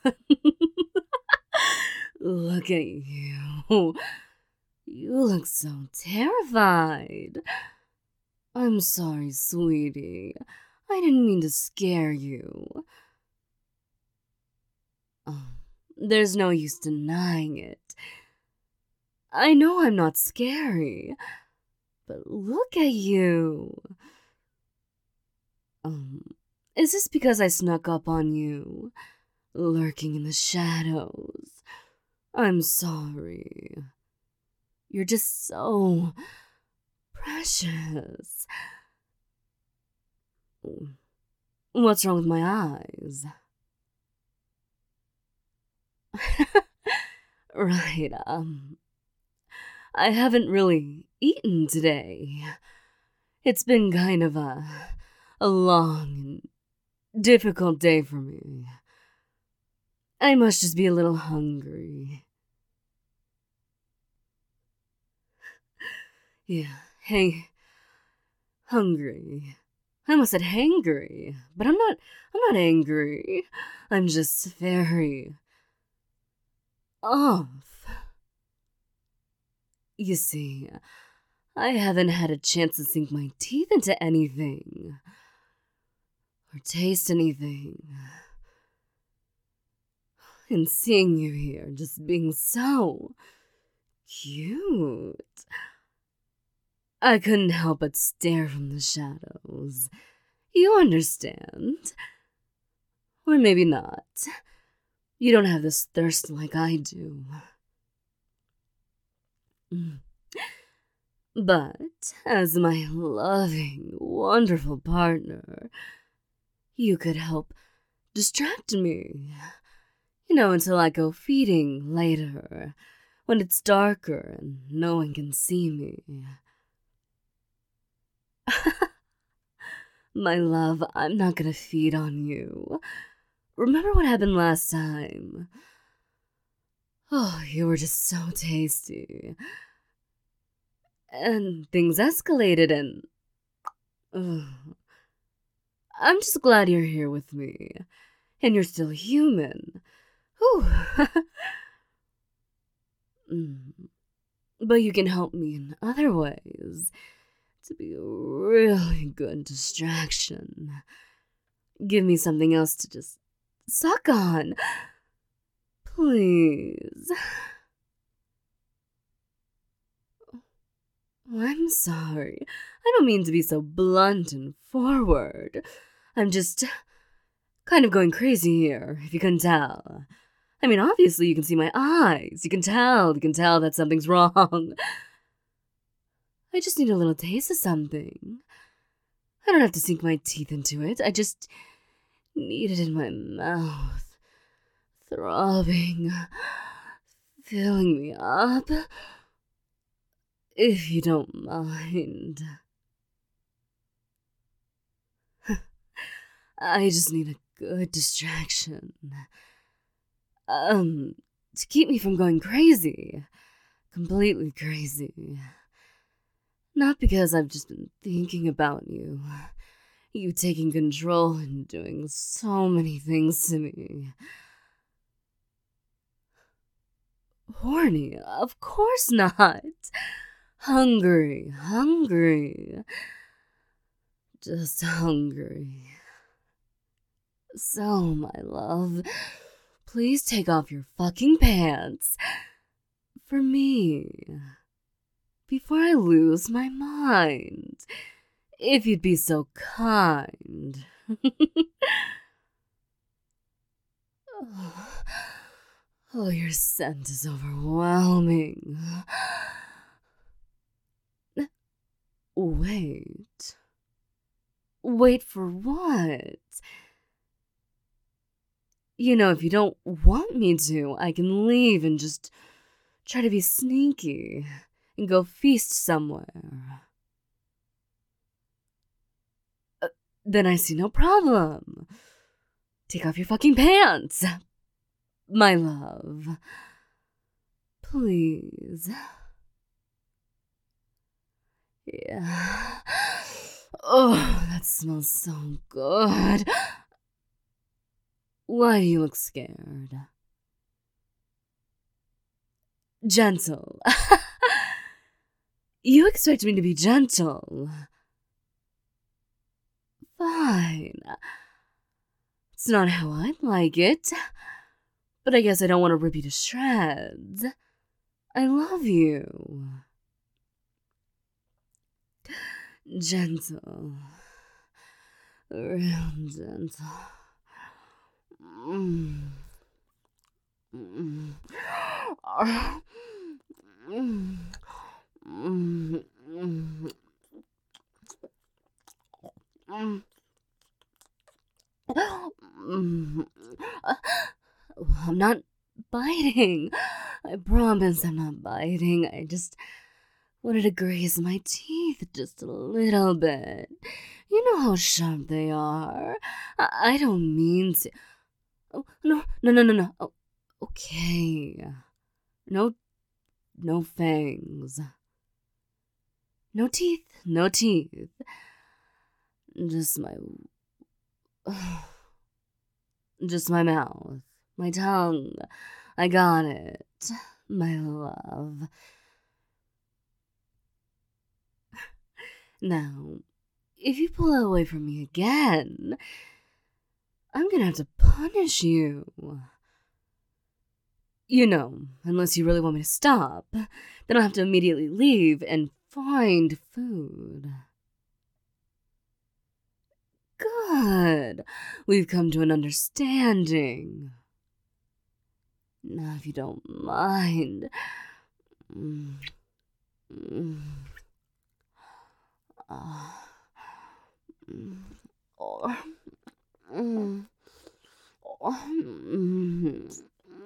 Look at you. You look so terrified. I'm sorry, sweetie. I didn't mean to scare you. Oh, there's no use denying it. I know I'm not scary, but look at you. Is this because I snuck up on you, lurking in the shadows? I'm sorry. You're just so precious. What's wrong with my eyes? Right, I haven't really eaten today. It's been kind of a long and difficult day for me. I must just be a little hungry. Yeah, hey, hungry. I almost said hangry, but I'm not angry. I'm just very off. You see, I haven't had a chance to sink my teeth into anything or taste anything. And seeing you here just being so cute, I couldn't help but stare from the shadows. You understand? Or maybe not. You don't have this thirst like I do. But as my loving, wonderful partner, you could help distract me. Until I go feeding later, when it's darker and no one can see me. My love, I'm not gonna feed on you. Remember what happened last time? Oh, you were just so tasty. And things escalated and... I'm just glad you're here with me. And you're still human. Whew. But you can help me in other ways to be a really good distraction. Give me something else to just suck on. Please. I'm sorry. I don't mean to be so blunt and forward. I'm just kind of going crazy here, if you couldn't tell. I mean, obviously you can see my eyes. You can tell that something's wrong. I just need a little taste of something. I don't have to sink my teeth into it. I just need it in my mouth. Throbbing. Filling me up. If you don't mind. I just need a good distraction. To keep me from going crazy. Completely crazy. Not because I've just been thinking about you. You taking control and doing so many things to me. Horny? Of course not. Hungry. Just hungry. So, my love, please take off your fucking pants. For me. Before I lose my mind. If you'd be so kind. Oh, your scent is overwhelming. Wait. Wait for what? If you don't want me to, I can leave and just try to be sneaky and go feast somewhere. Then I see no problem. Take off your fucking pants. My love. Please. Yeah. Oh, that smells so good. Why do you look scared? Gentle. You expect me to be gentle. Fine. It's not how I'd like it. But I guess I don't want to rip you to shreds. I love you. Gentle. Real gentle. Mm. Mm. Mm. Mm. Mm. Mm. I'm not biting. I promise I'm not biting. I just wanted to graze my teeth just a little bit. You know how sharp they are. I don't mean to. Oh, no. Oh, okay. No fangs. No teeth. Just my. Just my mouth. My tongue. I got it. My love. Now, if you pull away from me again, I'm gonna have to punish you. You know, unless you really want me to stop, then I'll have to immediately leave and find food. Good. We've come to an understanding. Now, if you don't mind. Mm, mm, mm, oh, mm, oh, mm,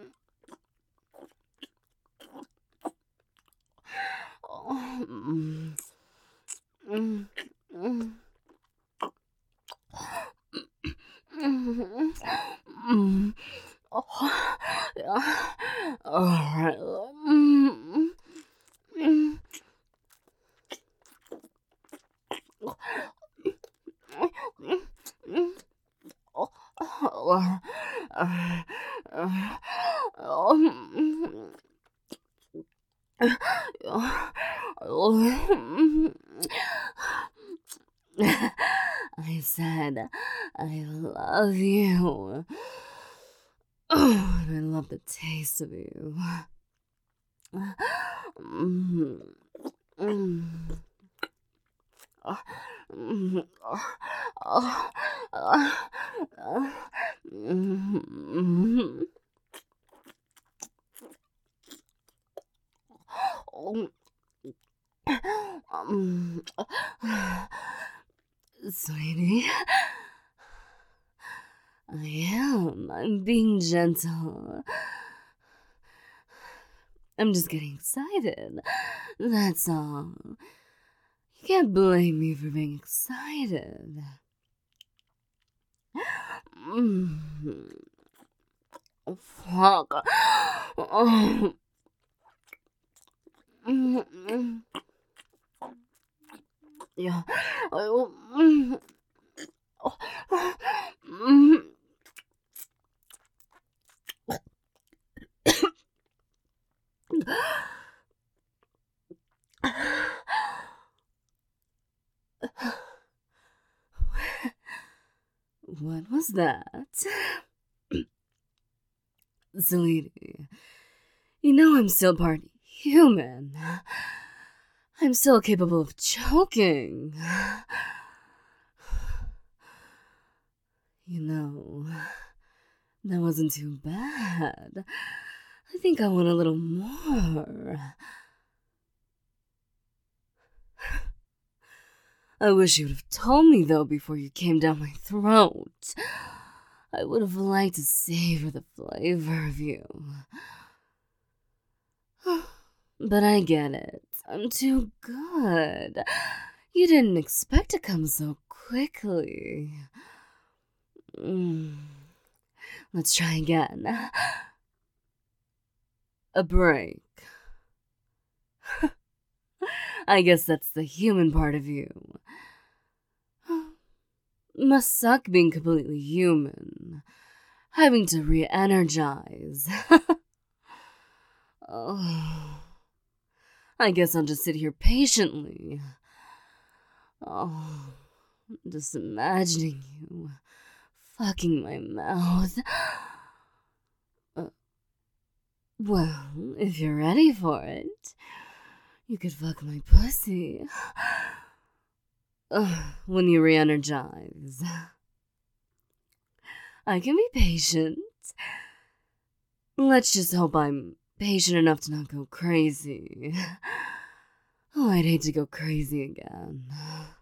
oh, mm, mm, mm. Mm. Oh, yeah. All right. Mm. I said, I love you. Oh, and I love the taste of you. Mm. Mm. Mm. Mm. Sweetie, I'm being gentle. I'm just getting excited. That's all. You can't blame me for being excited. Oh, fuck. Oh. Yeah. What was that? Sweetie, you know I'm still part human. I'm still capable of choking. You know, that wasn't too bad. I think I want a little more. I wish you would have told me, though, before you came down my throat. I would have liked to savor the flavor of you. But I get it. I'm too good. You didn't expect to come so quickly. Let's try again. A break. I guess that's the human part of you. Must suck being completely human. having to re-energize. Oh, I guess I'll just sit here patiently. Oh, just imagining you fucking my mouth. Well, if you're ready for it, you could fuck my pussy. When you re-energize. I can be patient. Let's just hope I'm patient enough to not go crazy. Oh, I'd hate to go crazy again.